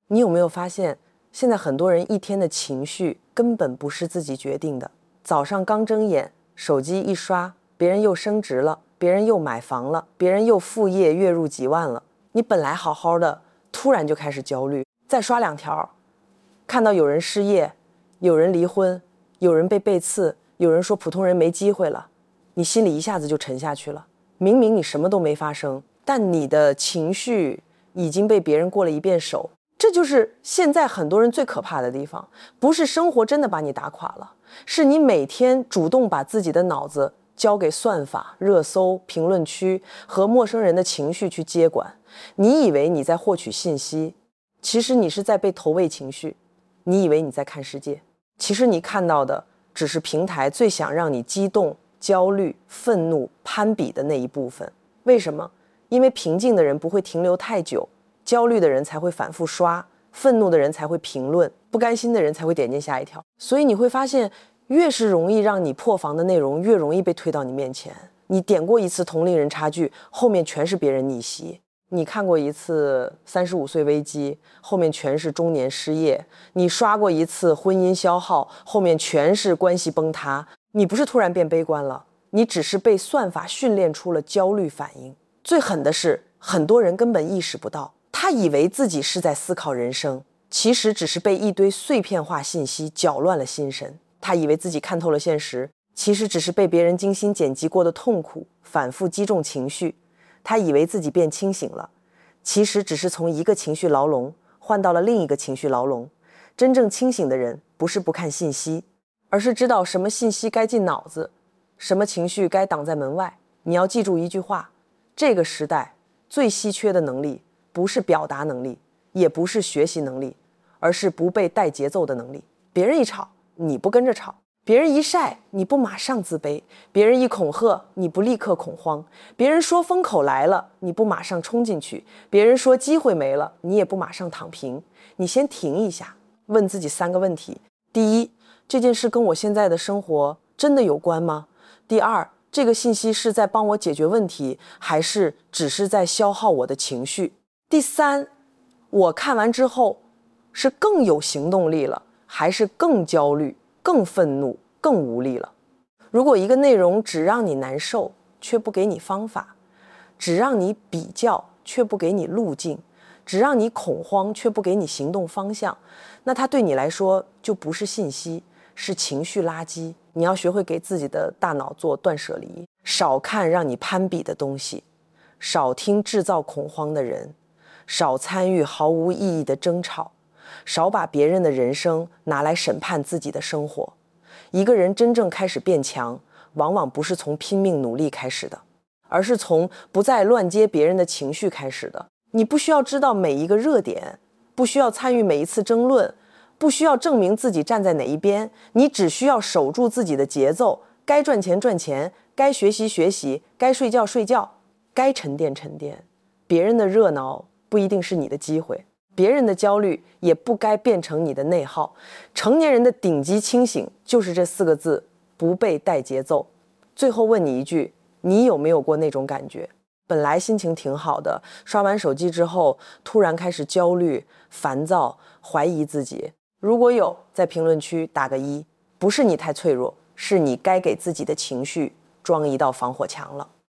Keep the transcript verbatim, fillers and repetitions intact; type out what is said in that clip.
你有没有发现，现在很多人一天的情绪根本不是自己决定的？早上刚睁眼，手机一刷，别人又升职了，别人又买房了，别人又副业月入几万了，你本来好好的，突然就开始焦虑。再刷两条，看到有人失业，有人离婚，有人被背刺，有人说普通人没机会了，你心里一下子就沉下去了。明明你什么都没发生，但你的情绪已经被别人过了一遍手。这就是现在很多人最可怕的地方，不是生活真的把你打垮了，是你每天主动把自己的脑子交给算法、热搜、评论区和陌生人的情绪去接管。你以为你在获取信息，其实你是在被投喂情绪。你以为你在看世界，其实你看到的只是平台最想让你激动、焦虑、愤怒、攀比的那一部分。为什么？因为平静的人不会停留太久，焦虑的人才会反复刷，愤怒的人才会评论，不甘心的人才会点进下一条。所以你会发现，越是容易让你破防的内容，越容易被推到你面前。你点过一次同龄人差距，后面全是别人逆袭。你看过一次三十五岁危机，后面全是中年失业。你刷过一次婚姻消耗，后面全是关系崩塌。你不是突然变悲观了，你只是被算法训练出了焦虑反应。最狠的是，很多人根本意识不到，他以为自己是在思考人生，其实只是被一堆碎片化信息搅乱了心神。他以为自己看透了现实，其实只是被别人精心剪辑过的痛苦反复击中情绪。他以为自己变清醒了，其实只是从一个情绪牢笼换到了另一个情绪牢笼。真正清醒的人不是不看信息，而是知道什么信息该进脑子，什么情绪该挡在门外。你要记住一句话，这个时代最稀缺的能力不是表达能力，也不是学习能力，而是不被带节奏的能力。别人一吵，你不跟着吵；别人一晒，你不马上自卑；别人一恐吓，你不立刻恐慌；别人说风口来了，你不马上冲进去；别人说机会没了，你也不马上躺平。你先停一下，问自己三个问题：第一，这件事跟我现在的生活真的有关吗？第二，这个信息是在帮我解决问题，还是只是在消耗我的情绪？第三，我看完之后是更有行动力了，还是更焦虑、更愤怒、更无力了？如果一个内容只让你难受，却不给你方法，只让你比较，却不给你路径，只让你恐慌，却不给你行动方向，那它对你来说就不是信息，是情绪垃圾。你要学会给自己的大脑做断舍离，少看让你攀比的东西，少听制造恐慌的人，少参与毫无意义的争吵，少把别人的人生拿来审判自己的生活。一个人真正开始变强，往往不是从拼命努力开始的，而是从不再乱接别人的情绪开始的。你不需要知道每一个热点，不需要参与每一次争论，不需要证明自己站在哪一边，你只需要守住自己的节奏，该赚钱赚钱，该学习学习，该睡觉睡觉，该沉淀沉淀。别人的热闹不一定是你的机会，别人的焦虑也不该变成你的内耗。成年人的顶级清醒就是这四个字：不被带节奏。最后问你一句，你有没有过那种感觉？本来心情挺好的，刷完手机之后突然开始焦虑、烦躁、怀疑自己。如果有，在评论区打个一。不是你太脆弱，是你该给自己的情绪装一道防火墙了。